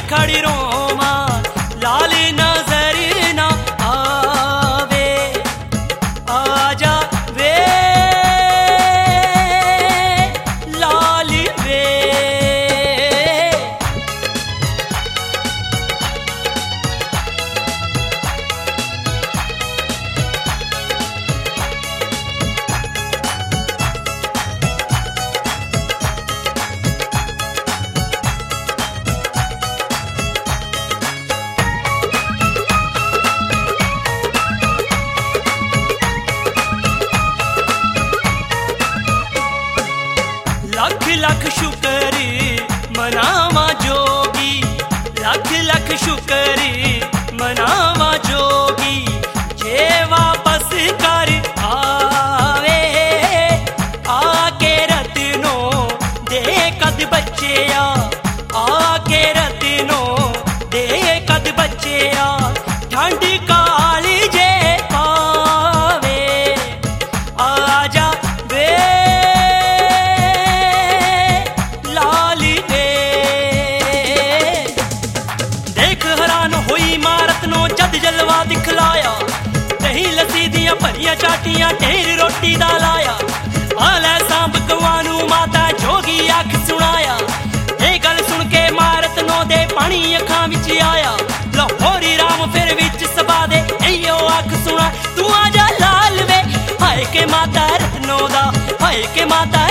खड़ी रोमा लाल नजर ना आवे। आजा वे लाल वे। लख लख शुक्र मनावा जोगी, लख लख शुक्र मनावा जोगी। जे वापस कर आवे आके रत्नों दे कद बच्चिया, आके रत्नों दे कद बच्चिया। ठंड काली जे पावे आजा वे लाल वे। देख हैरान होई इमारत नो जद जलवा दिखलाया। दही लस्सी दियां भरियां चाटियां ढेर रोटी दा लाया। आलै सांभ गवानू माता जोगी अख सुनाया। ये गल सुन के इमारत नो दे पानी अखां विच आया। लाहौरी राम फिर विच सबा दे इयो अख सुना। तू आजा लाल वे हाय के माता रत्नों दा, हाय के माता